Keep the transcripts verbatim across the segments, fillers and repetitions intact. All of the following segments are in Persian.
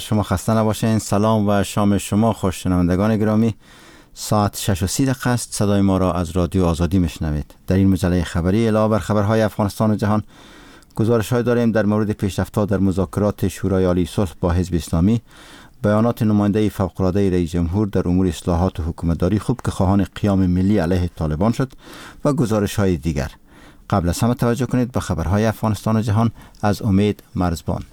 شما خسته نباشین. سلام و شام شما خوش. شنوندگان گرامی، ساعت شش و سی دقیقه است. صدای ما را از رادیو آزادی میشنوید. در این مجله خبری علاوه بر خبرهای افغانستان و جهان، گزارش‌های داریم در مورد پیشرفت‌ها در مذاکرات شورای عالی صلح با حزب اسلامی، بیانات نماینده فوق‌العاده رئیس جمهور در امور اصلاحات و حکومتداری خوب که خواهان قیام ملی علیه طالبان شد و گزارش‌های دیگر. قبل از همه توجه کنید به خبرهای افغانستان و جهان از امید مرزبان.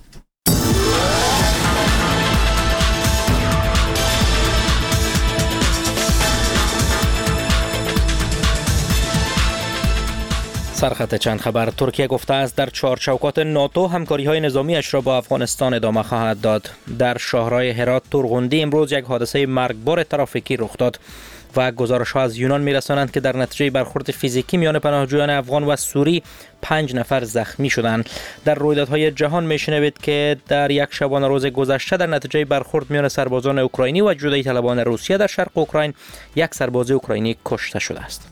سرخط چند خبر. ترکیه گفته است در چهار چوکات ناتو همکاری‌های نظامی‌اش را با افغانستان ادامه خواهد داد. در شاهراه هرات تورغندی امروز یک حادثه مرگبار ترافیکی رخ داد و گزارش‌ها از یونان می‌رسانند که در نتیجه برخورد فیزیکی میان پناهجویان افغان و سوری پنج نفر زخمی شدند. در رویدادهای جهان می‌شنوید که در یک شبانه روز گذشته در نتیجه برخورد میان سربازان اوکراینی و جدایی طلبان روسیه در شرق اوکراین یک سرباز اوکراینی کشته شده است.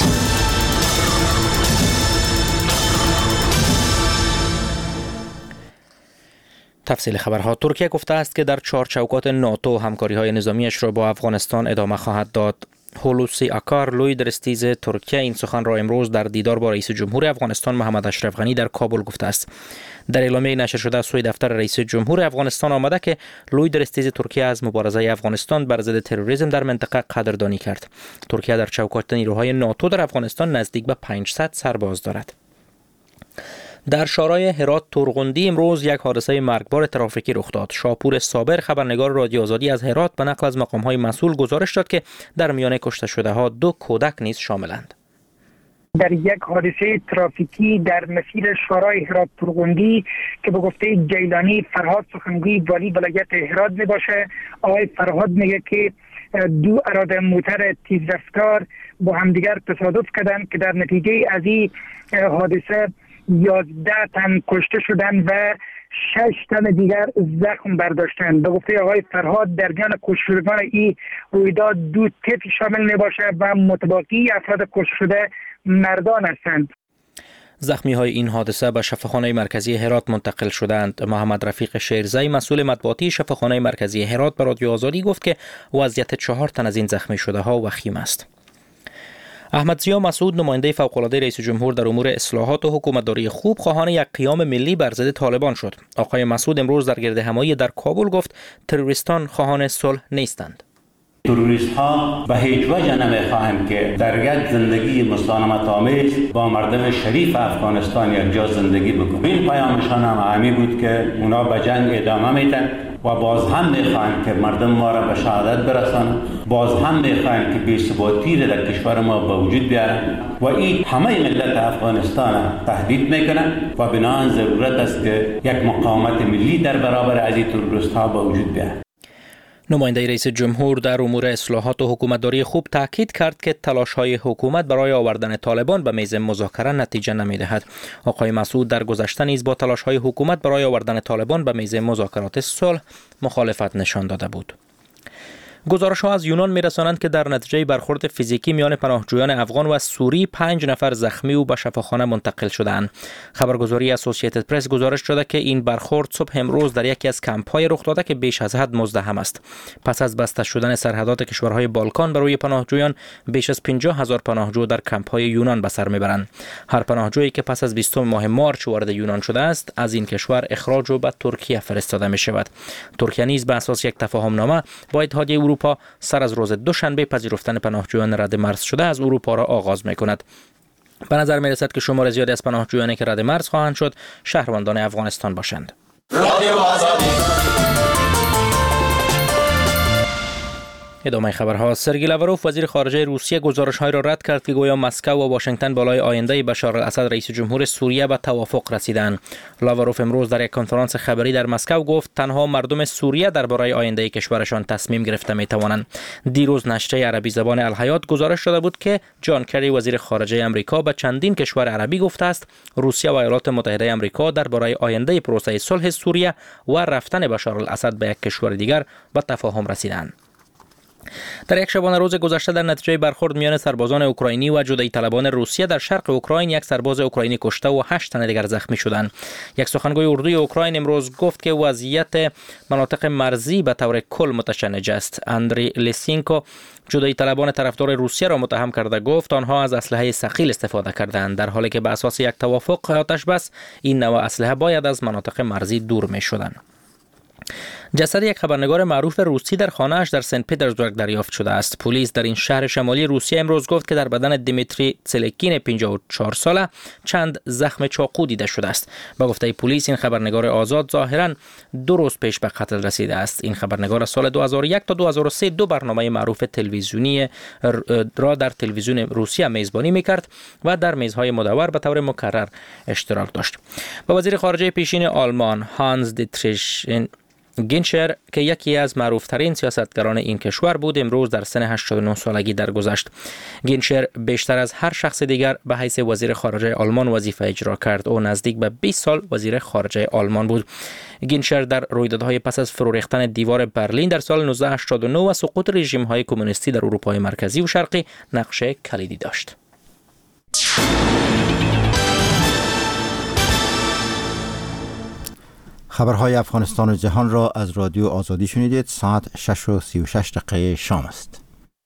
تفصیل خبرها. ترکیه گفته است که در چهار چوکات ناتو همکاری‌های نظامیش را با افغانستان ادامه خواهد داد. هولوسی آکار لوی درستیز ترکیه این سخن را امروز در دیدار با رئیس جمهور افغانستان محمد اشرف غنی در کابل گفته است. در اعلامیه نشر شده از سوی دفتر رئیس جمهور افغانستان آمده که لوی درستیز ترکیه از مبارزه افغانستان بر ضد تروریسم در منطقه قدردانی کرد. ترکیه در چوکات نیروهای ناتو در افغانستان نزدیک به پانصد سرباز دارد. در شارای هرات تورغندی امروز یک حادثه مرگبار ترافیکی رخ داد. شاپور صابر خبرنگار رادیو آزادی از هرات به نقل از مقام‌های مسئول گزارش داد که در میان کشته شده ها دو کودک نیز شاملند. در یک حادثه ترافیکی در مسیر شارای هرات تورغندی که به گفته جیلانی فرهاد سخنگوی والی ولایت هرات می باشه، آقای فرهاد میگه که دو اراده موتر تیز رفتار با همدیگر تصادف کردند که در نتیجه از این حادثه یازده تن کشته شدن و شش تن دیگر زخم برداشتند. به گفته آقای فرهاد در میان کشتگان این رویداد دو طفل شامل می باشه و متباقی افراد کشته شده مردان هستند. زخمی های این حادثه به شفاخانه مرکزی هرات منتقل شدند. محمد رفیق شیرزی مسئول مطبوعاتی شفاخانه مرکزی هرات به رادیو آزادی گفت که وضعیت چهار تن از این زخمی شده ها وخیم است. احمد ضیا مسعود نماینده فوق‌العاده رئیس جمهور در امور اصلاحات و حکومتداری خوب خواهان یک قیام ملی بر ضد طالبان شد. آقای مسعود امروز در گردهمایی در کابل گفت تروریستان خواهان صلح نیستند. تروریست ها به هیچ وجه نمیخواهند که در یک زندگی مسالمت آمیز با مردم شریف افغانستان یک جا زندگی بکنند. این پیامشان هم همی بود که اونا به جنگ ادامه میدن و باز هم میخواهند که مردم ما را به شهادت برسانند، باز هم میخواهند که بی‌ثباتی را در کشور ما به وجود بیارند و این همه ملت افغانستان تهدید میکنند و بنابراین ضرورت است که یک مقاومت ملی در برابر از این تروریست ها به وجود بیارد. نماینده رئیس جمهور در امور اصلاحات و حکومتداری خوب تاکید کرد که تلاش‌های حکومت برای آوردن طالبان به میز مذاکره نتیجه نمی‌دهد. آقای مسعود در گذشته نیز با تلاش‌های حکومت برای آوردن طالبان به میز مذاکرات صلح مخالفت نشان داده بود. گزارش‌ها از یونان می‌رسانند که در نتیجه برخورد فیزیکی میان پناهجویان افغان و سوری پنج نفر زخمی و به شفاخانه منتقل شدند. خبرگزاری اسوسییتد پرس گزارش داده که این برخورد صبح امروز در یکی از کمپ‌های رخ داده که بیش از حد مزدحم است. پس از بسته شدن سرحدات کشورهای بالکان برای پناهجویان، بیش از پنجاه هزار پناهجو در کمپ‌های یونان به سر میبرند. هر پناهجویی که پس از بیستم ماه مارچ وارد یونان شده است، از این کشور اخراج و به ترکیه فرستاده می‌شود. ترکیه نیز به اساس یک تفاهم نامه با اتحادیه اروپا سر از روز دوشنبه پذیرفتن پناهجویان رد مرز شده از اروپا را آغاز می‌کند. به نظر می‌رسد که شمار زیادی از پناهجویانی که رد مرز خواهند شد شهروندان افغانستان باشند. ادامه خبرها. سرگئی لاوروف وزیر خارجه روسیه گزارش‌های را رد کرد که گویا مسکو و واشنگتن بالای آینده بشار الاسد رئیس جمهور سوریه به توافق رسیدند. لاوروف امروز در یک کنفرانس خبری در مسکو گفت تنها مردم سوریه درباره آینده کشورشان تصمیم گرفته می‌توانند. دیروز نشریه عربی زبان الحیات گزارش داده بود که جان کری وزیر خارجه آمریکا به چندین کشور عربی گفته است روسیه و ایالات متحده آمریکا درباره آینده پروسه صلح سوریه و رفتن بشار الاسد به یک کشور دیگر به تفاهم رسیدند. در یک شبانه روز گذشته در نتیجه برخورد میان سربازان اوکراینی و جدایی طلبان روسیه در شرق اوکراین یک سرباز اوکراینی کشته و هشت تن دیگر زخمی شدند. یک سخنگوی اردوی اوکراین امروز گفت که وضعیت مناطق مرزی به طور کل متشنج است. اندری لیسینکو جدایی طلبان طرفدار روسیه را متهم کرده گفت آنها از اسلحه ثقیل استفاده کردند، در حالی که به اساس یک توافق آتش بس این نوع اسلحه باید از مناطق مرزی دور می‌شدند. جسد یک خبرنگار معروف روسی در خانه‌اش در سنت پترزبورگ دریافت شده است. پلیس در این شهر شمالی روسیه امروز گفت که در بدن دیمیتری تسلکین پنجاه و چهار ساله چند زخم چاقو دیده شده است. با گفته پلیس این خبرنگار آزاد ظاهراً دو روز پیش به قتل رسیده است. این خبرنگار از سال دو هزار و یک تا دو هزار و سه دو برنامه معروف تلویزیونی را در تلویزیون روسیه میزبانی می‌کرد و در میزهای مدور به طور مکرر اشتراک داشت. با وزیر خارجه پیشین آلمان هانس دیتریش گینچر که یکی از معروفترین سیاستگران این کشور بود امروز در سن هشتاد و نه سالگی درگذشت. گینچر بیشتر از هر شخص دیگر به حیث وزیر خارجه آلمان وظیفه اجرا کرد. او نزدیک به بیست سال وزیر خارجه آلمان بود. گینچر در رویدادهای پس از فرو ریختن دیوار برلین در سال نوزده هشتاد و نه و سقوط رژیم‌های کمونیستی در اروپای مرکزی و شرقی نقش کلیدی داشت. خبرهای افغانستان و جهان را از رادیو آزادی شنیدید. ساعت شش و سی و شش دقیقه شام است.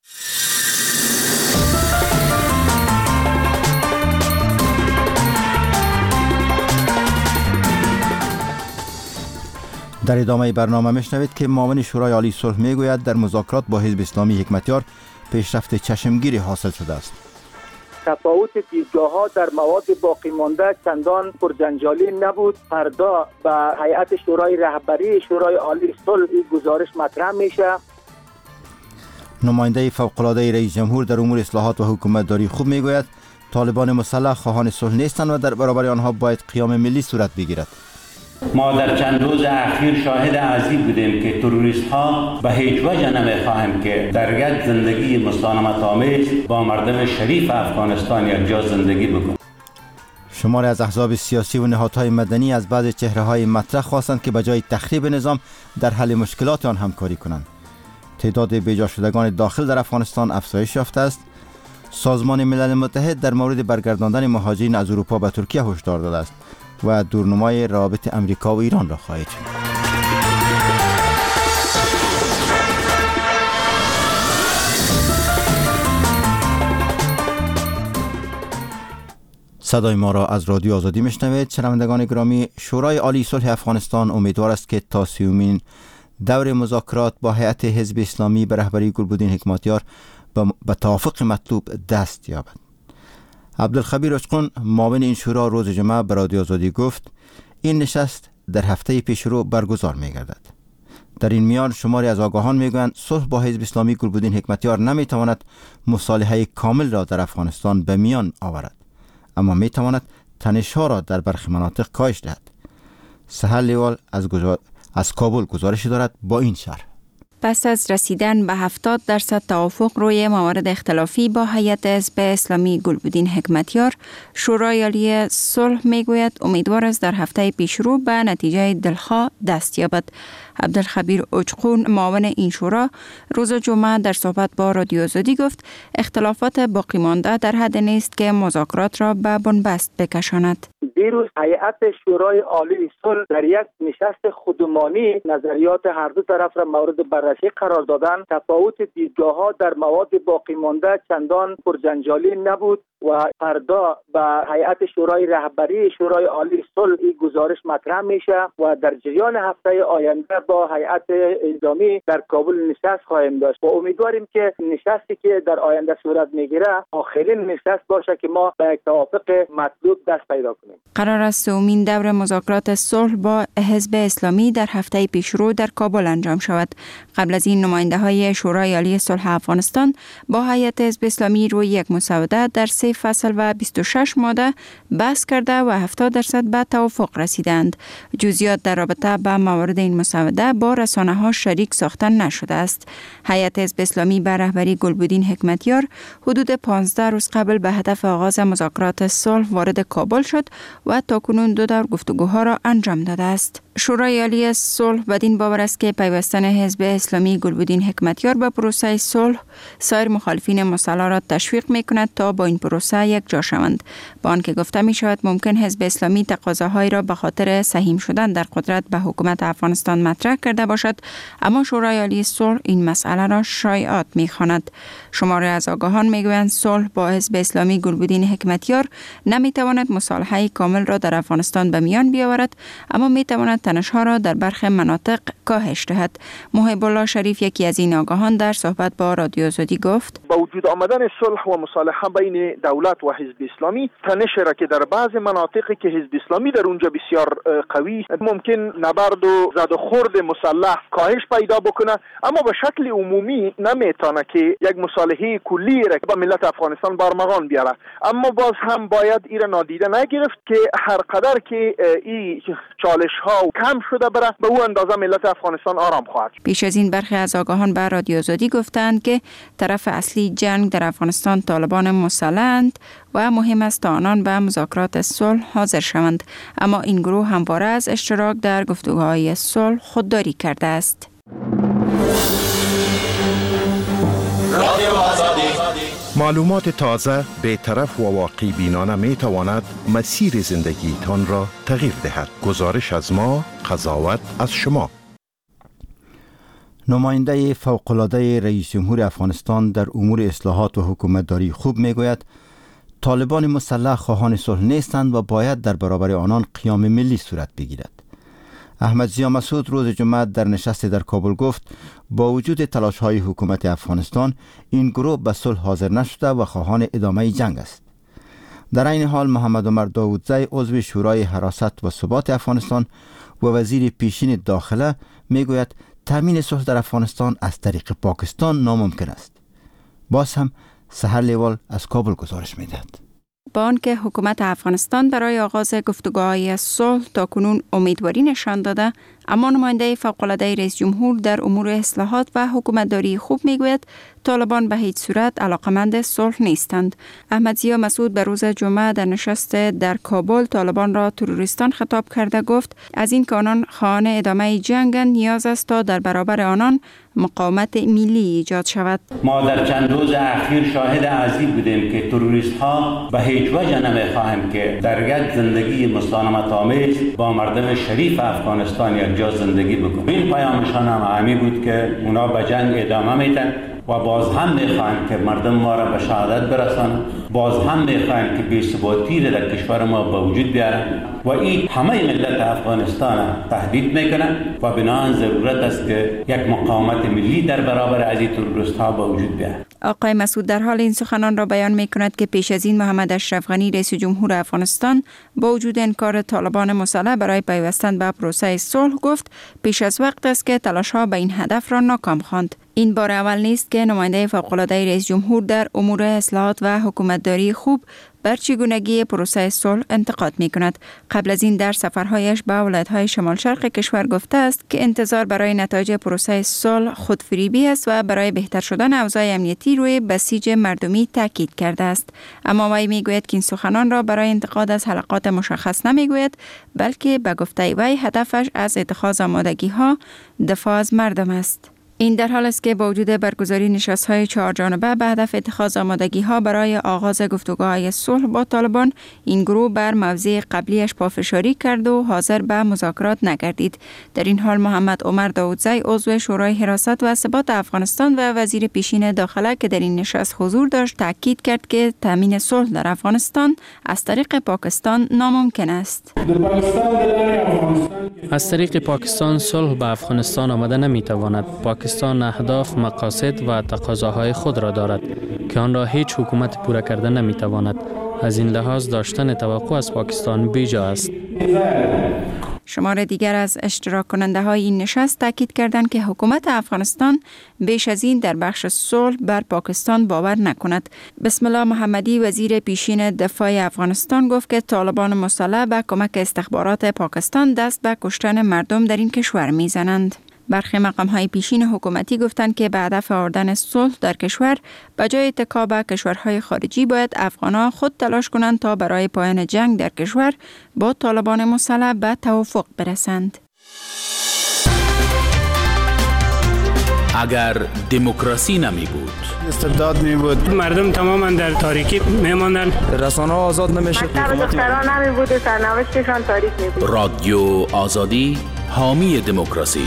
در ادامه برنامه میشنوید که معاون شورای عالی صلح میگوید در مذاکرات با حزب اسلامی حکمتیار پیشرفت چشمگیری حاصل شده است. تفاوت دیدگاه‌ها در مواد باقی مانده چندان پرجنجالی نبود. فردا به هیئت شورای رهبری شورای عالی صلح گزارش مطرح میشه. نماینده فوق‌العاده رئیس جمهور در امور اصلاحات و حکومت داری خوب میگوید طالبان مسلح خواهان صلح نیستند و در برابر آنها باید قیام ملی صورت بگیرد. ما در چند روز اخیر شاهد عزیز بودیم که تروریست ها به هیچ وجه نمیخواهیم که در یک زندگی مسالمت آمیز با مردم شریف افغانستان یک جا زندگی بکنیم. شماری از احزاب سیاسی و نهادهای مدنی از بعض چهره‌های مطرح خواستند که به جای تخریب نظام در حل مشکلات آن همکاری کنند. تعداد بیجا شدگان داخل در افغانستان افزایش یافته است. سازمان ملل متحد در مورد برگرداندن مهاجرین از اروپا به ترکیه هشدار داده است و دورنمای روابط امریکا و ایران را خواهید شنید. صدای ما را از رادیو آزادی میشنوید. شنوندگان گرامی، شورای عالی صلح افغانستان امیدوار است که تا سیومین دور مذاکرات با هیئت حزب اسلامی به رهبری گلبدین حکمتیار به توافق مطلوب دست یابد. عبدالخبیر اچقون معاون این شورا روز جمعه به رادیو آزادی گفت این نشست در هفته پیشرو برگزار می‌گردد. در این میان شماری از آگاهان میگویند صلح با حزب اسلامی گلبدین حکمتیار نمیتواند مصالحه کامل را در افغانستان به میان آورد، اما میتواند تنش‌ها را در برخی مناطق کاهش دهد. سهل لیوال از, گزار... از کابل گزارشی دارد با این شرح. پس از رسیدن به هفتاد درصد توافق روی موارد اختلافی با هیئت حزب اسلامی گلبدین حکمتیار، شورای عالی صلح میگوید امیدوار است در هفته پیشرو به نتیجه دلخواه دست یابد. عبدالخبیر اچقون معاون این شورا روز جمعه در صحبت با رادیو آزادی گفت اختلافات باقی مانده در حد نیست که مذاکرات را به بنبست بکشاند. دیروز هیئت شورای عالی صلح در یک نشست خودمانی نظریات هر دو طرف را مورد بررسی قرار دادن. تفاوت دیدگاه‌ها در مواد باقی مانده چندان پرجنجالی نبود و فردا به هیئت شورای رهبری شورای عالی صلح گزارش مطرح میشه و در جریان هفته آینده با هیئت انضامی در کابل نشست خواهیم داشت و امیدواریم که نشستی که در آینده صورت میگیره آخرین نشست باشه که ما به یک توافق مطلوب دست پیدا کنیم. قرار است سومین دور مذاکرات صلح با حزب اسلامی در هفته پیشرو در کابل انجام شود. قبل از این نماینده های شورای عالی صلح افغانستان با هیئت حزب اسلامی روی یک مسوده در سه فصل و بیست و شش ماده بحث کرده و هفتاد درصد به توافق رسیدند. جزئیات در رابطه با موارد این مسوده با رسانه ها شریک ساخته نشده است. هیئت حزب اسلامی به رهبری گلبدین حکمتیار حدود پانزده روز قبل به هدف آغاز مذاکرات صلح وارد کابل شد و تاکنون دو دور گفتگوها را انجام داده است. شورای عالی صلح بدین باور است که پیوستن حزب اسلامی گلبدین حکمتیار به پروسه صلح سایر مخالفین مسلح را تشویق می کند تا با این پروسه یک جا شوند. با آنکه گفته می شود ممکن حزب اسلامی تقاضاهای را به خاطر سهیم شدن در قدرت به حکومت افغانستان مطرح کرده باشد، اما شورای عالی صلح این مسئله را شایعات می خواند. شماره از آگاهان می گویند صلح با حزب اسلامی گلبدین حکمتیار نمی تواند مصالحه کامل را در افغانستان به میان بیاورد، اما می تواند تنش‌ها را در برخی مناطق کاهش دهد. محب الله شریف یکی از این آگاهان در صحبت با رادیو آزادی گفت: با وجود آمدن صلح و مصالحه بین دولت و حزب اسلامی، تنش را که در بعض مناطقی که حزب اسلامی در اونجا بسیار قوی، ممکن نبرد و زد و خورد مسلح کاهش پیدا بکنه، اما به شکل عمومی نمیتونه که یک مصالحه کلی را با ملت افغانستان برمغان بیاره. اما باز هم باید این نادیده نگرفت که هر قدر که این چالش ها کم شده بره، به او اندازه ملت افغانستان آرام خواهد. پیش از این برخی از آگاهان به رادیو آزادی گفتند که طرف اصلی جنگ در افغانستان طالبان مسلحند و مهم است تا آنان به مذاکرات صلح حاضر شوند، اما این گروه همواره از اشتراک در گفتگوهای صلح خودداری کرده است. معلومات تازه، بی‌طرف و واقع بینانه می تواند مسیر زندگی تان را تغییر دهد. گزارش از ما، قضاوت از شما. نماینده فوق‌العاده رئیس جمهور افغانستان در امور اصلاحات و حکومتداری خوب می گوید طالبان مسلح خواهان صلح نیستند و باید در برابر آنان قیام ملی صورت بگیرد. احمد ضیا مسعود روز جمعه در نشست در کابل گفت با وجود تلاش‌های حکومت افغانستان این گروه به صلح حاضر نشده و خواهان ادامه جنگ است. در این حال محمد عمر داودزی عضو شورای حراست و ثبات افغانستان و وزیر پیشین داخله میگوید تامین صلح در افغانستان از طریق پاکستان ناممکن است. باز هم سحر لیوال از کابل گزارش میدهد. با آنکه حکومت افغانستان برای آغاز گفتگوهای صلح تاکنون امیدواری نشان داده، اما نماینده فوق‌العاده رئیس جمهور در امور اصلاحات و حکومتداری خوب میگوید طالبان به هیچ صورت علاقمند صلح نیستند. احمد ضیا مسعود به روز جمعه در نشست در کابل طالبان را تروریستان خطاب کرده گفت از این که آنان خواهان ادامه جنگ نیاز است تا در برابر آنان مقاومت ملی ایجاد شود. ما در چند روز اخیر شاهد عزیز بودیم که تروریست ها به هیچ وجه نمیخواهیم که در یک زندگی مسالمت آمیز با مردم شریف افغانستان یک جا زندگی بکنیم. این پیامشان هم همی بود که اونا به جنگ ادامه میدن و باز هم میخواهند که مردم ما را به شهادت برسانند، باز هم میخواهند که بی‌ثباتی را در کشور ما به وجود بیارند و این همه ملت افغانستان تهدید میکنند و بنابراین ضرورت است که یک مقاومت ملی در برابر از این تروریست ها به وجود بیارد. آقای مسعود در حال این سخنان را بیان میکند که پیش از این محمد اشرف غنی رئیس جمهور افغانستان با وجود انکار طالبان مسلح برای پیوستن به پروسه صلح گفت پیش از وقت است که تلاش‌ها به این هدف را ناکام خواند. این بار اول نیست که نماینده فوق‌العاده رئیس جمهور در امور اصلاحات و حکومتداری خوب بر چگونگی پروسه صلح انتقاد می کند. قبل از این در سفرهایش به ولایت‌های شمال شرق کشور گفته است که انتظار برای نتایج پروسه صلح خودفریبی است و برای بهتر شدن اوضاع امنیتی روی بسیج مردمی تاکید کرده است. اما وی می گوید که این سخنان را برای انتقاد از حلقات مشخص نمی گوید، بلکه به گفته وی هدفش از اتخاذ آمادگی‌ها دفاع از مردم است. این در حال است که با وجود برگزاری نشست‌های چهار جانبه به هدف اتخاذ آمادگی‌ها برای آغاز گفتگوهای صلح با طالبان، این گروه بر موضع قبلیش پافشاری کرد و حاضر به مذاکرات نگردید. در این حال محمد عمر داودزی عضو شورای حراست و ثبات افغانستان و وزیر پیشین داخله که در این نشست حضور داشت تاکید کرد که تامین صلح در افغانستان از طریق پاکستان ناممکن است. از طریق پاکستان صلح به افغانستان آمده نمیتواند. پاکستان اهداف، مقاصد و تقاضاهای خود را دارد که آن را هیچ حکومت پورا کرده نمیتواند. از این لحاظ داشتن توقع از پاکستان بیجا است. شمار دیگر از اشتراک کننده های این نشست تاکید کردند که حکومت افغانستان بیش از این در بخش صلح بر پاکستان باور نکند. بسم الله محمدی وزیر پیشین دفاع افغانستان گفت که طالبان مسلح به کمک استخبارات پاکستان دست به کشتن مردم در این کشور میزنند. برخی مقام‌های پیشین حکومتی گفتند که به هدف آوردن صلح در کشور به جای اتکا به کشورهای خارجی باید افغان‌ها خود تلاش کنند تا برای پایان جنگ در کشور با طالبان مسلح به توافق برسند. اگر دموکراسی نمی بود، استبداد می بود، مردم تماما در تاریکی می ماندن، رسانه آزاد نمی شد، مکتب دختران نمی بود و سرنوشتشان تاریک می بود. رادیو آزادی حامی دموکراسی.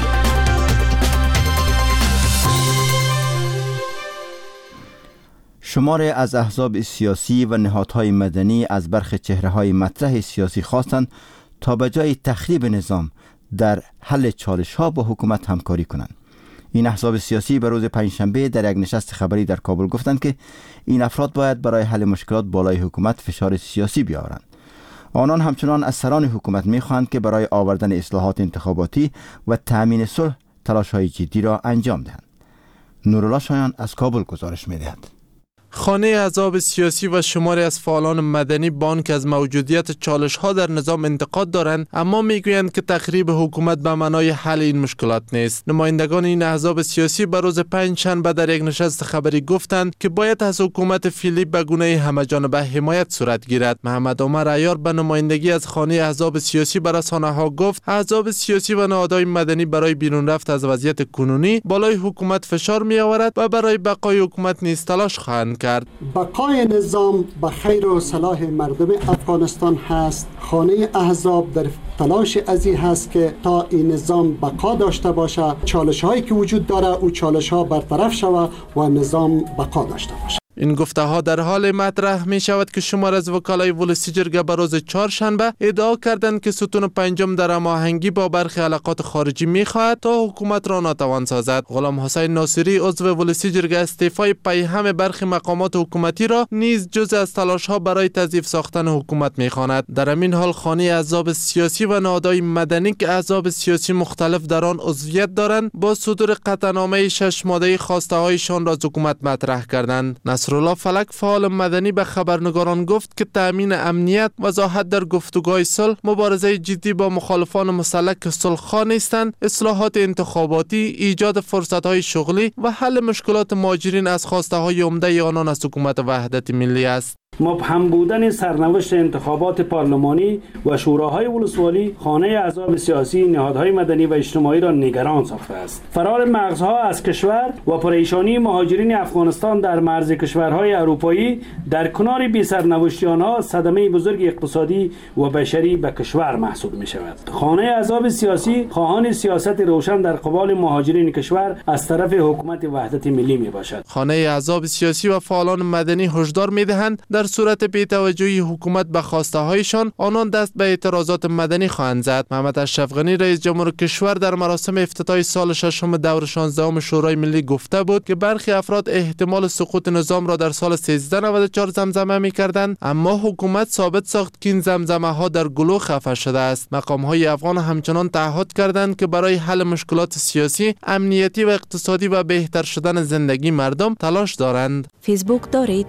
شماری از احزاب سیاسی و نهادهای مدنی از برخی چهره‌های مطرح سیاسی خواستند تا به جای تخریب نظام در حل چالش‌ها با حکومت همکاری کنند. این احزاب سیاسی به روز پنجشنبه در یک نشست خبری در کابل گفتند که این افراد باید برای حل مشکلات بالای حکومت فشار سیاسی بیاورند. آنان همچنان از سران حکومت می‌خواهند که برای آوردن اصلاحات انتخاباتی و تأمین صلح تلاش‌های جدی را انجام دهند. نورالله شایان از کابل گزارش می‌دهد. خانه احزاب سیاسی و شماری از فعالان مدنی بانک از موجودیت چالش‌ها در نظام انتقاد دارند، اما میگویند که تخریب حکومت به معنای حل این مشکلات نیست. نمایندگان این احزاب سیاسی به روز پنجشنبه در یک نشست خبری گفتند که باید از حکومت فعلی به گونه همه‌جانبه حمایت صورت گیرد. محمد عمر عیار به نمایندگی از خانه احزاب سیاسی به رسانه‌ها گفت احزاب سیاسی و نهادهای مدنی برای بیرون رفت از وضعیت کنونی بالای حکومت فشار می‌آورد و برای بقای حکومت نیز تلاش خواهند کرد. بقای نظام به خیر و صلاح مردم افغانستان هست. خانه احزاب در تلاش ازی هست که تا این نظام بقا داشته باشه، چالش هایی که وجود داره او چالش ها برطرف شود و نظام بقا داشته باشه. این گفته ها در حال مطرح می شود که شمار از وکلای ولسی جرگه به روز چهارشنبه ادعا کردند که ستون پنجم در هماهنگی با برخی علاقات خارجی می خواهد تا حکومت را ناتوان سازد. غلام حسین ناصری عضو ولسی جرگه استعفای پیهم برخی مقامات حکومتی را نیز جزء از تلاش ها برای تضعیف ساختن حکومت می خواند. در همین حال خانه احزاب سیاسی و نهادهای مدنی که احزاب سیاسی مختلف در آن عضویت دارند با صدور قطعنامه شش ماده خواسته هایشان را از حکومت مطرح کردند. نصرالله فلک فعال مدنی به خبرنگاران گفت که تأمین امنیت، وضاحت در گفتگوهای صلح، مبارزه جدی با مخالفان مسلح که صلح‌خواه نیستند، اصلاحات انتخاباتی، ایجاد فرصت‌های شغلی و حل مشکلات مهاجرین از خواسته‌های عمده آنان از حکومت وحدت ملی است. مبهم بودن سرنوشت انتخابات پارلمانی و شوراهای ولسوالی خانه احزاب سیاسی، نهادهای مدنی و اجتماعی را نگران ساخته است. فرار مغزها از کشور و پریشانی مهاجرین افغانستان در مرز کشورهای اروپایی در کنار بی سرنوشتی آنها صدمه بزرگ اقتصادی و بشری به کشور محسوب می شود. خانه احزاب سیاسی خواهان سیاست روشن در قبال مهاجرین کشور از طرف حکومت وحدت ملی می باشد. خانه احزاب سیاسی و فعالان مدنی هشدار می دهند در صورت بی‌توجهی حکومت به خواسته هایشان آنان دست به اعتراضات مدنی خواهند زد. محمد اشرف غنی رئیس جمهور کشور در مراسم افتتاح سال ششم دور شانزدهم شورای ملی گفته بود که برخی افراد احتمال سقوط نظام را در سال سیزده نود و چهار زمزمه می‌کردند، اما حکومت ثابت ساخت که این زمزمه ها در گلو خفه شده است. مقام های افغان همچنان تعهد کردند که برای حل مشکلات سیاسی، امنیتی و اقتصادی و بهتر شدن زندگی مردم تلاش دارند. فیسبوک دارید؟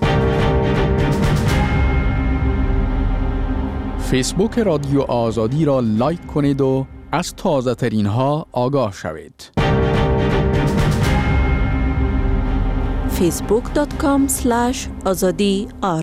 فیسبوک رادیو آزادی را لایک کنید و از تازه ترین ها آگاه شوید. فیسبوک دات کام اسلش آزادی آر.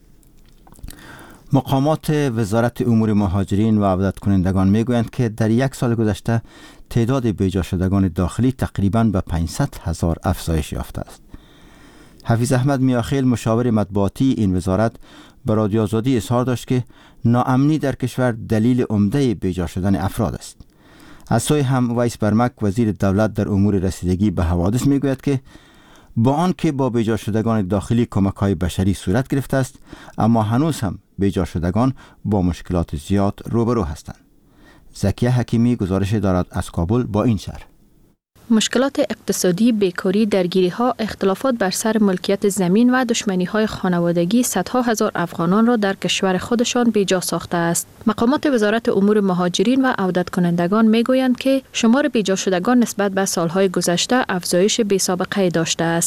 مقامات وزارت امور مهاجرین و عودت کنندگان میگویند که در یک سال گذشته تعداد بیجا شدگان داخلی تقریباً به پانصد هزار افزایش یافته است. حفیظ احمد میاخیل مشاور مطبوعاتی این وزارت به رادیو آزادی اظهار داشت که ناامنی در کشور دلیل عمده بیجا شدن افراد است. از سوی هم ویس برمک وزیر دولت در امور رسیدگی به حوادث میگوید که با آن که با بیجا شدگان داخلی کمک‌های بشری صورت گرفته است، اما هنوز هم بیجا شدگان با مشکلات زیاد روبرو هستند. زکیه حکیمی گزارش دارد از کابل با این شرح. مشکلات اقتصادی، بیکاری، درگیری‌ها، اختلافات بر سر ملکیت زمین و دشمنی‌های خانوادگی صدها هزار افغانان را در کشور خودشان بیجا ساخته است. مقامات وزارت امور مهاجرین و عودت کنندگان می‌گویند که شمار بیجا شدگان نسبت به سال‌های گذشته افزایش بی‌سابقه داشته است.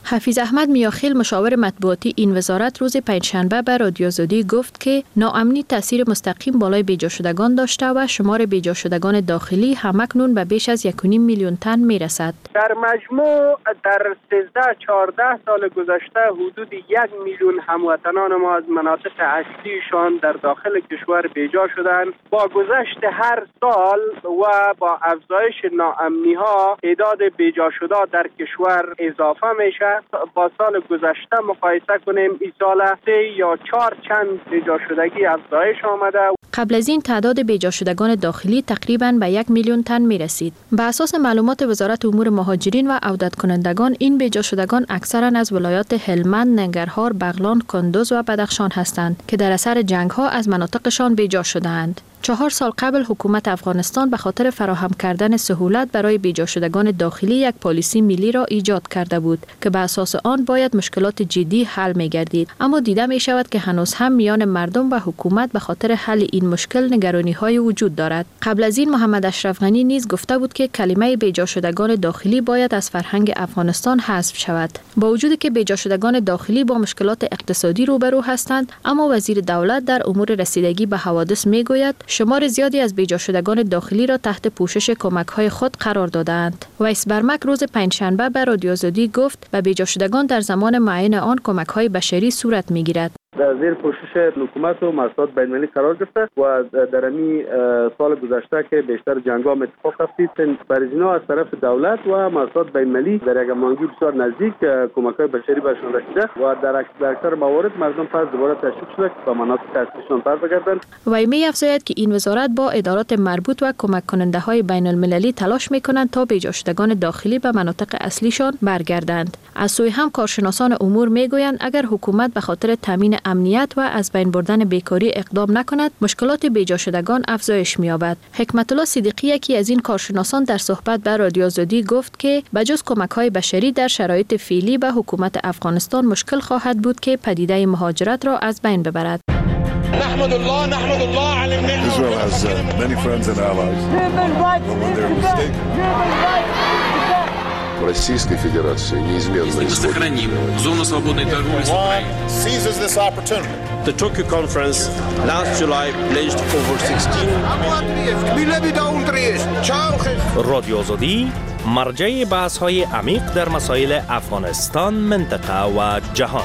حفیظ احمد میاخیل مشاور مطبوعاتی این وزارت روز پنجشنبه به رادیو آزادی گفت که ناامنی تاثیر مستقیم بالای بیجا شدگان داشته و شمار بیجا شدگان داخلی همکنون به بیش از یک و نیم میلیون تن میرسد. در مجموع در سیزده چهارده سال گذشته حدود یک میلیون هموطنان ما از مناطق اصلیشان در داخل کشور بیجا شدند. با گذشت هر سال و با افزایش ناامنی ها تعداد بیجا شده در کشور اضافه میشه. با سال گذشته مقایسه کنیم این سال سه یا چهار چند بیجا شدگی افزایش آمده. قبل از این تعداد بیجا شدگان داخلی تقریباً به یک میلیون تن می رسید. به اساس معلومات وزارت امور مهاجرین و عودت کنندگان این بیجا شدگان اکثراً از ولایات هلمند، ننگرهار، بغلان، کندوز و بدخشان هستند که در اثر جنگ ها از مناطقشان بیجا شدهاند. چهار سال قبل حکومت افغانستان به خاطر فراهم کردن سهولت برای بیجا شدگان داخلی یک پالیسی ملی را ایجاد کرده بود که به اساس آن باید مشکلات جدی حل می گردید، اما دیده می شود که هنوز هم میان مردم و حکومت به خاطر حل این مشکل نگرانی های وجود دارد. قبل از این محمد اشرف غنی نیز گفته بود که کلمه بیجا شدگان داخلی باید از فرهنگ افغانستان حذف شود. با وجودی که بیجا شدگان داخلی با مشکلات اقتصادی روبرو هستند، اما وزیر دولت در امور رسیدگی به حوادث می گوید شمار زیادی از بیجا شدگان داخلی را تحت پوشش کمک‌های خود قرار دادند. ویس برمک روز پنجشنبه به رادیو آزادی گفت به بیجا شدگان در زمان معین آن کمک‌های بشری صورت می‌گیرد. در زیر پوشش حکومت و مؤسسات بین‌المللی قرار گرفته و در این سال گذشته که بیشتر جنگ‌ها اتفاق افتید، فریضینا از طرف دولت و مؤسسات بین‌المللی در یک هماهنگی بسیار نزدیک کمک‌های بشری بهشون رسیده و در اکثر موارد مردم پس دوباره تشویق شده که به مناطق اصلیشان برگردند. وی می‌افزاید که این وزارت با ادارات مربوط و کمک کننده‌های بین‌المللی تلاش می‌کنند تا بیجا شدگان داخلی به مناطق اصلیشان برگردند. از سوی هم کارشناسان امور می‌گویند اگر حکومت به خاطر تامین امنیت و از بین بردن بیکاری اقدام نکند، مشکلات بیجا شدگان افزایش می‌یابد. حکمت الله صدیقی یکی از این کارشناسان در صحبت با رادیو آزادی گفت که بجز کمک‌های بشری در شرایط فعلی به حکومت افغانستان مشکل خواهد بود که پدیده مهاجرت را از بین ببرد. نحمد الله نحمد الله على النعمة. Israel has uh, many friends and allies. When they're mistaken. Российской Федерации неизменно сохраним зону свободной торговли с Украиной. Seizes this opportunity. The Tokyo conference last July pledged over sixteen رادیو آزادی مرجع بحث‌های عمیق در مسائل افغانستان، منطقه و جهان.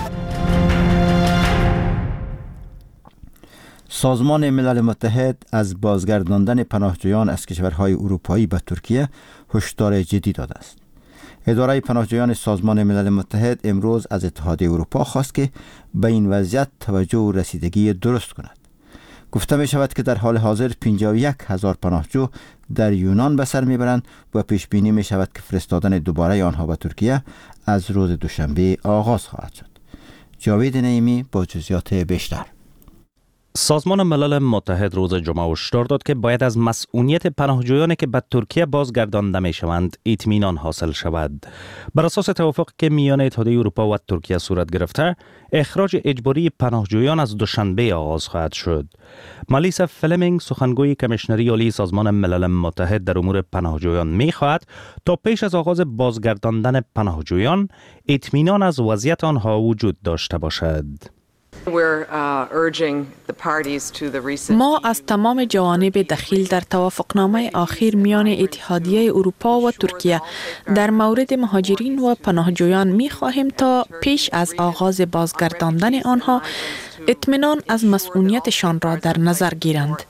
سازمان ملل متحد از بازگرداندن پناهجویان از کشورهای اروپایی به ترکیه هشدار جدی داده است. اداره پناهجویان سازمان ملل متحد امروز از اتحادیه اروپا خواست که به این وضعیت توجه و رسیدگی درست کند. گفته می شود که در حال حاضر پنجاه و یک هزار پناهجو در یونان به سر می برند و پیش بینی می شود که فرستادن دوباره آنها به ترکیه از روز دوشنبه آغاز خواهد شد. جاوید نعیمی با جزئیات بیشتر. سازمان ملل متحد روز جمعه هشدار داد که باید از مسئولیت پناهجویانی که به ترکیه بازگردانده می شوند اطمینان حاصل شود. بر اساس توافق که میان اتحادیه اروپا و ترکیه صورت گرفته، اخراج اجباری پناهجویان از دوشنبه آغاز خواهد شد. مالیسا فلمینگ، سخنگوی کمیشنری عالی سازمان ملل متحد در امور پناهجویان می خواهد تا پیش از آغاز بازگرداندن پناهجویان اطمینان از وضعیت آنها وجود داشته باشد. ما از تمام جوانب دخیل در توافقنامه آخر میان اتحادیه اروپا و ترکیه در مورد مهاجرین و پناهجویان می خواهیم تا پیش از آغاز بازگرداندن آنها اطمینان از مسئولیتشان را در نظر گیرند.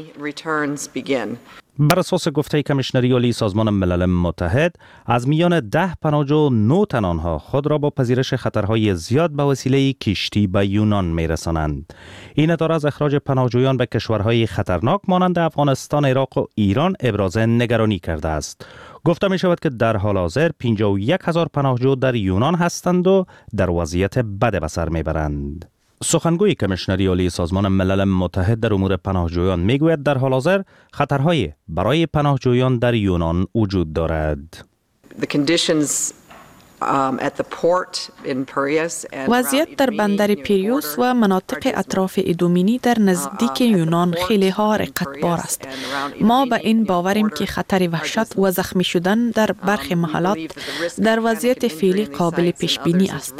بر اساس گفته کمیشنری عالی سازمان ملل متحد، از میان ده پناهجو نه تن آنها خود را با پذیرش خطرهای زیاد به وسیله کشتی به یونان میرسانند. این اداره از اخراج پناهجویان به کشورهای خطرناک مانند افغانستان، عراق و ایران ابراز نگرانی کرده است. گفته می شود که در حال حاضر پنجاه و یک هزار پناهجو در یونان هستند و در وضعیت بد به سر میبرند. سخنگوی کمیشنری عالی سازمان ملل متحد در امور پناهجویان میگوید در حال حاضر خطرهای برای پناهجویان در یونان وجود دارد. وضعیت در بندر پیریوس و مناطق اطراف ایدومینی در نزدیک یونان خیلی ها رقتبار است. ما به این باوریم که خطر وحشت و زخمی شدن در برخی محلات در وضعیت فعلی قابل پیش بینی است.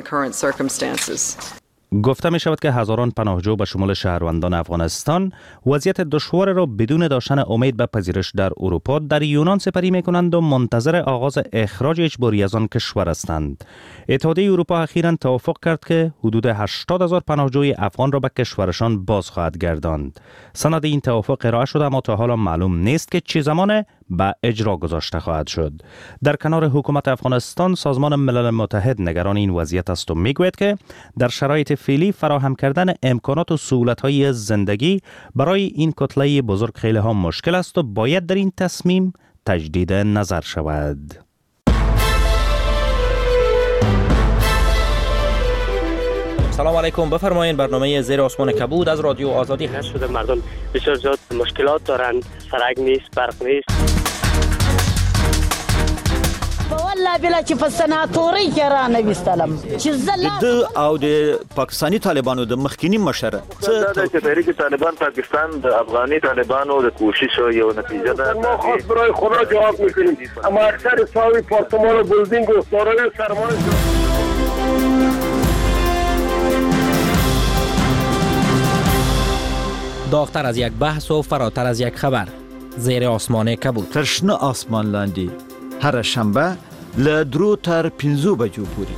گفته می شود که هزاران پناهجو به شمول شهروندان افغانستان وضعیت دشوار را بدون داشتن امید به پذیرش در اروپا در یونان سپری می کنند و منتظر آغاز اخراج اجباری از آن کشور هستند. اتحادیه اروپا اخیراً توافق کرد که حدود هشتاد هزار پناهجوی افغان را به کشورشان باز خواهد گرداند. سند این توافق ارائه شده اما تا حالا معلوم نیست که چه زمان به اجرا گذاشته خواهد شد. در کنار حکومت افغانستان، سازمان ملل متحد نگران این وضعیت است و میگوید که در شرایط فعلی فراهم کردن امکانات و سهولت‌های زندگی برای این کتله بزرگ خیلی ها مشکل است و باید در این تصمیم تجدید نظر شود. سلام علیکم، بفرمایید. برنامه زیر آسمان کبود از رادیو آزادی هست. شده مردم بسیار زیاد مشکلات دارند، سرک نیست، برق نیست. والله بلا چې په سناتوري کې را نه وستلم چې د او د پاکستانی طالبانو د مخکینی مشره دا چې تحریک طالبان پاکستان د افغاني طالبانو د کوشش یو نتیجه ده. ما خود برای خدا جواب میکنیم. اما اکثر ساوی پارتمان و بلدینگ و سارای سرمایه داغتر از یک بحث و فراتر از یک خبر. زیر آسمان کبود. ترشنه آسمان لاندی. هر شنبه ل درو تر پنځو بجو پوری.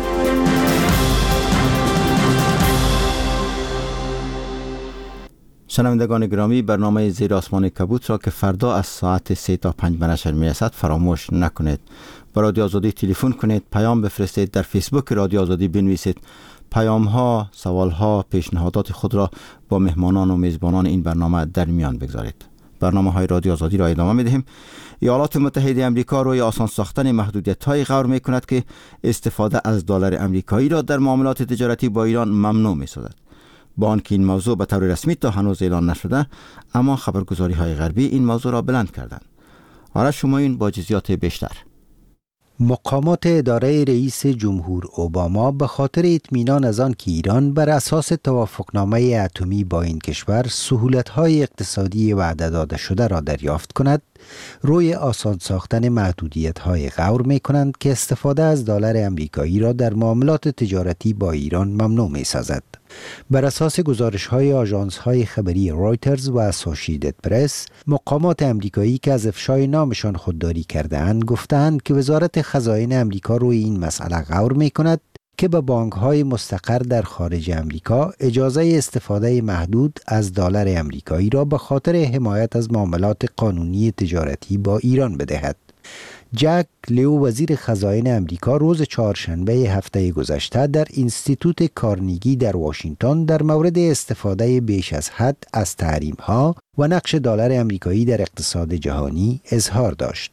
شنوندگان گرامی، برنامه زیر آسمان کبود را که فردا از ساعت سه تا پنج به نشر میرسد فراموش نکنید. با رادیو آزادی تلفن کنید، پیام بفرستید، در فیسبوک رادیو آزادی بنویسید. پیام ها، سوال ها، پیشنهادات خود را با مهمانان و میزبانان این برنامه در میان بگذارید. برنامه های رادیو آزادی را ادامه میدهیم. ایالات متحده امریکا روی آسان ساختن محدودیت های غور می کند که استفاده از دلار امریکایی را در معاملات تجارتی با ایران ممنوع می سازد. با آنکه این موضوع به طور رسمی تا هنوز اعلان نشده، اما خبرگزاری های غربی این موضوع را بلند کردند. آرش شمایون با جزئیات بیشتر. مقامات اداره رئیس جمهور اوباما به خاطر اطمینان از آن که ایران بر اساس توافقنامه اتمی با این کشور سهولت‌های اقتصادی وعده داده شده را دریافت کند، روی آسان ساختن محدودیت‌های غور می‌کنند که استفاده از دلار امریکایی را در معاملات تجارتی با ایران ممنوع می‌سازد. بر اساس گزارش‌های آژانس‌های خبری رویترز و اسوسییتد پرس، مقامات امریکایی که از افشای نامشان خودداری کرده‌اند گفتند که وزارت خزائن امریکا روی این مسئله غور می‌کند که به بانک‌های مستقر در خارج امریکا اجازه استفاده محدود از دلار امریکایی را به خاطر حمایت از معاملات قانونی تجارتی با ایران بدهد. جک لیو، وزیر خزائن امریکا، روز چهارشنبه هفته گذشته در اینستیتوت کارنگی در واشنگتن در مورد استفاده بیش از حد از تحریم‌ها و نقش دلار امریکایی در اقتصاد جهانی اظهار داشت.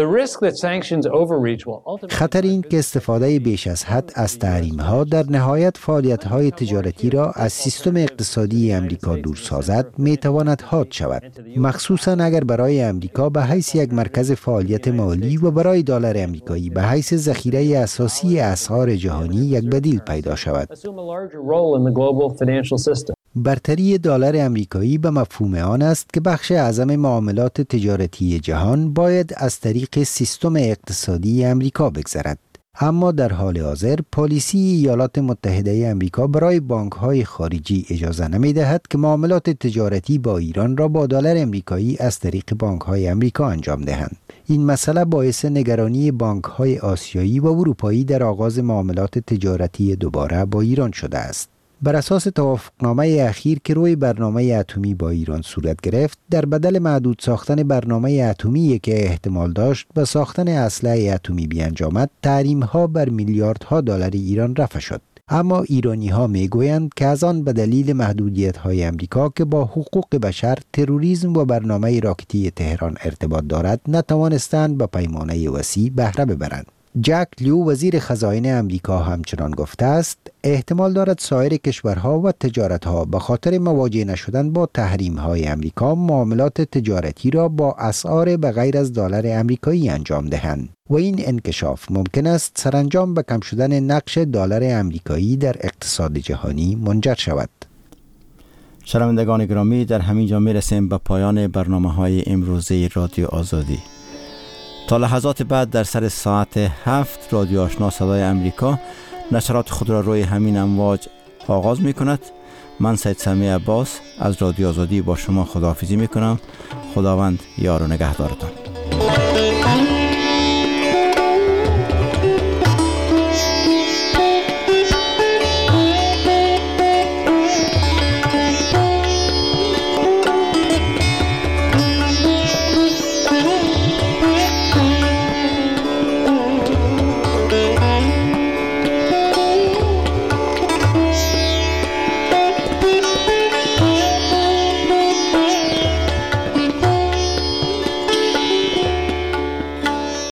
خطر این که استفاده بیش از حد از تحریم‌ها در نهایت فعالیت‌های تجارتی را از سیستم اقتصادی امریکا دور سازد می‌تواند حاد شود، مخصوصاً اگر برای امریکا به حیث یک مرکز فعالیت مالی و برای دلار امریکایی به حیث ذخیره اساسی اسعار جهانی یک بدیل پیدا شود. برتری دلار امریکایی به مفهوم آن است که بخش اعظم معاملات تجارتی جهان باید از طریق سیستم اقتصادی امریکا بگذرد. اما در حال حاضر پالیسی ایالات متحده امریکا برای بانک‌های خارجی اجازه نمی‌دهد که معاملات تجارتی با ایران را با دلار امریکایی از طریق بانک‌های امریکا انجام دهند. این مسئله باعث نگرانی بانک‌های آسیایی و اروپایی در آغاز معاملات تجارتی دوباره با ایران شده است. بر اساس توافقنامه اخیر که روی برنامه اتمی با ایران صورت گرفت، در بدل محدود ساختن برنامه اتمی که احتمال داشت به ساختن اسلحه اتمی بیانجامد، تحریم‌ها بر میلیاردها دلار ایران رفع شد. اما ایرانی‌ها می‌گویند که از آن به دلیل محدودیت‌های امریکا که با حقوق بشر، تروریسم و برنامه راکتی تهران ارتباط دارد، نتوانستند به پیمانه وسیع بهره ببرند. جک لیو وزیر خزائن امریکا همچنان گفته است احتمال دارد سایر کشورها و تجارتها به خاطر مواجه نشدن با تحریم‌های امریکا معاملات تجارتی را با اسعار به غیر از دلار امریکایی انجام دهند و این انکشاف ممکن است سرانجام به کم شدن نقش دلار امریکایی در اقتصاد جهانی منجر شود. شنوندگان گرامی، در همین جا میرسیم به پایان برنامه‌های امروزه رادیو آزادی. تا لحظات بعد در سر ساعت هفت رادیو آشنا صدای امریکا نشرات خود را روی همین امواج آغاز می کند. من سید سمیع عباس از رادیو آزادی با شما خداحافظی می کنم. خداوند یار و نگهدارتان.